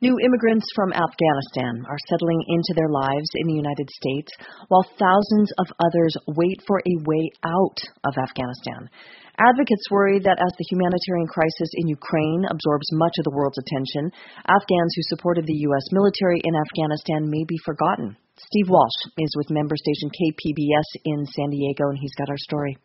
New immigrants from Afghanistan are settling into their lives in the United States, while thousands of others wait for a way out of Afghanistan. Advocates worry that as the humanitarian crisis in Ukraine absorbs much of the world's attention, Afghans who supported the U.S. military in Afghanistan may be forgotten. Steve Walsh is with member station KPBS in San Diego, and he's got our story.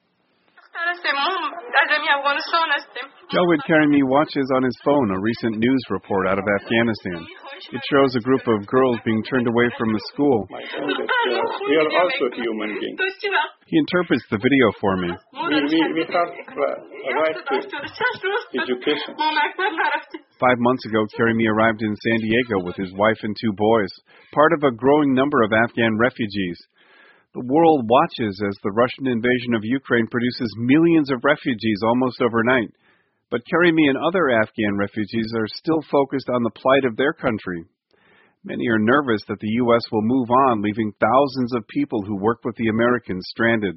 Jawed Karimi watches on his phone a recent news report out of Afghanistan. It shows a group of girls being turned away from a school. We are also human beings. He interprets the video for me. We have a right to education. 5 months ago, Karimi arrived in San Diego with his wife and 2 boys, part of a growing number of Afghan refugees. The world watches as the Russian invasion of Ukraine produces millions of refugees almost overnight. But Karimi and other Afghan refugees are still focused on the plight of their country. Many are nervous that the U.S. will move on, leaving thousands of people who work with the Americans stranded.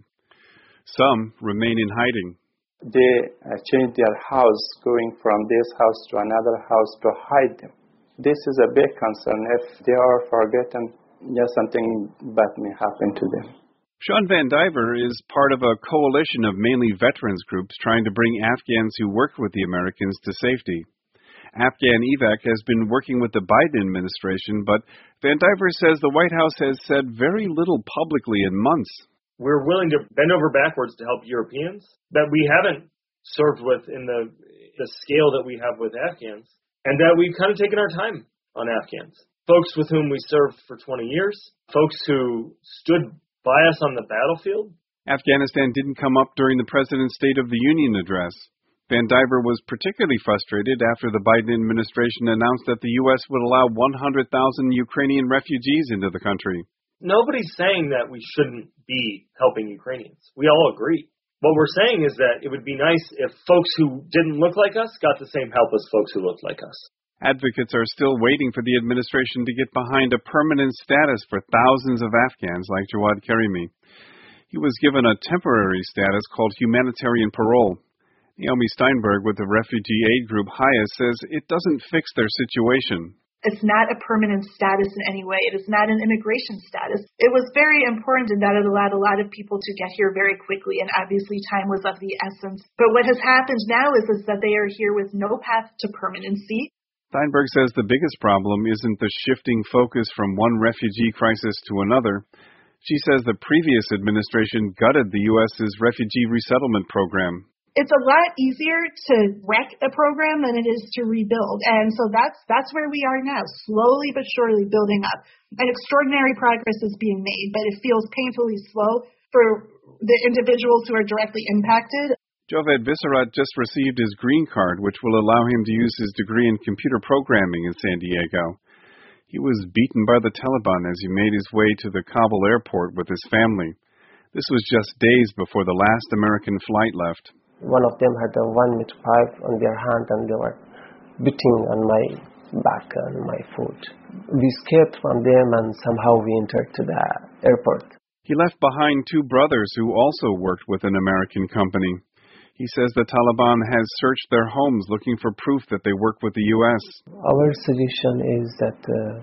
Some remain in hiding. They change their house, going from this house to another house to hide them. This is a big concern. If they are forgotten, something bad may happen to them. Sean Van Diver is part of a coalition of mainly veterans groups trying to bring Afghans who worked with the Americans to safety. Afghan EVAC has been working with the Biden administration, but Van Diver says the White House has said very little publicly in months. We're willing to bend over backwards to help Europeans that we haven't served with in the scale that we have with Afghans, and that we've kind of taken our time on Afghans. Folks with whom we served for 20 years, folks who stood by us on the battlefield. Afghanistan didn't come up during the President's State of the Union address. Van Diver was particularly frustrated after the Biden administration announced that the U.S. would allow 100,000 Ukrainian refugees into the country. Nobody's saying that we shouldn't be helping Ukrainians. We all agree. What we're saying is that it would be nice if folks who didn't look like us got the same help as folks who looked like us. Advocates are still waiting for the administration to get behind a permanent status for thousands of Afghans like Jawed Karimi. He was given a temporary status called humanitarian parole. Naomi Steinberg with the refugee aid group HIAS says it doesn't fix their situation. It's not a permanent status in any way. It is not an immigration status. It was very important in that it allowed a lot of people to get here very quickly, and obviously time was of the essence. But what has happened now is that they are here with no path to permanency. Steinberg says the biggest problem isn't the shifting focus from one refugee crisis to another. She says the previous administration gutted the U.S.'s refugee resettlement program. It's a lot easier to wreck a program than it is to rebuild. And so that's where we are now, slowly but surely building up. And extraordinary progress is being made, but it feels painfully slow for the individuals who are directly impacted. Joved Visserat just received his green card, which will allow him to use his degree in computer programming in San Diego. He was beaten by the Taliban as he made his way to the Kabul airport with his family. This was just days before the last American flight left. One of them had a 1-meter pipe on their hand, and they were beating on my back and my foot. We escaped from them, and somehow we entered to the airport. He left behind 2 brothers who also worked with an American company. He says the Taliban has searched their homes looking for proof that they work with the U.S. Our suggestion is that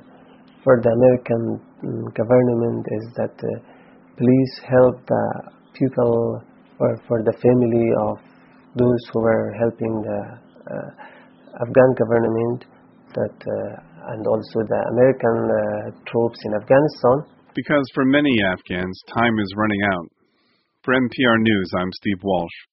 for the American government is that please help the people or for the family of those who were helping the Afghan government and also the American troops in Afghanistan. Because for many Afghans, time is running out. For NPR News, I'm Steve Walsh.